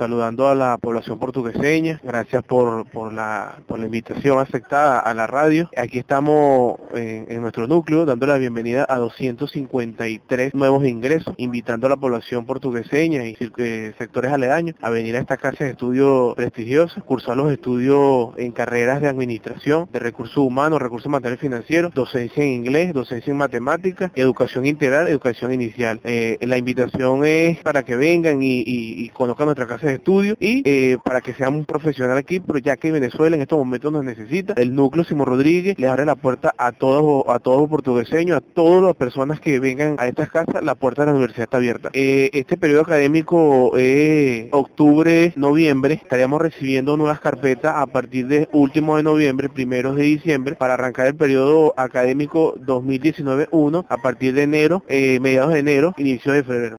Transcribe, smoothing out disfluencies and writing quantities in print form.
saludando a la población portugueseña. Gracias por la invitación aceptada a la radio. Aquí estamos en nuestro núcleo dando la bienvenida a 253 nuevos ingresos, invitando a la población portugueseña y sectores aledaños a venir a esta casa de estudio prestigiosa, cursar los estudios en carreras de administración, de recursos humanos, recursos materiales financieros, docencia en inglés, docencia en matemáticas, educación integral, educación inicial. La invitación es para que vengan y conozcan nuestra casa de estudio y para que sean un profesional aquí, pero ya que Venezuela en estos momentos nos necesita, el núcleo Simón Rodríguez le abre la puerta a todos los portugueseños, a todas las personas que vengan a estas casas, la puerta de la universidad está abierta. Este periodo académico octubre, noviembre, estaríamos recibiendo nuevas carpetas a partir de último de noviembre, primeros de diciembre, para arrancar el periodo académico 2019-1 a partir de enero, mediados de enero, inicio de febrero.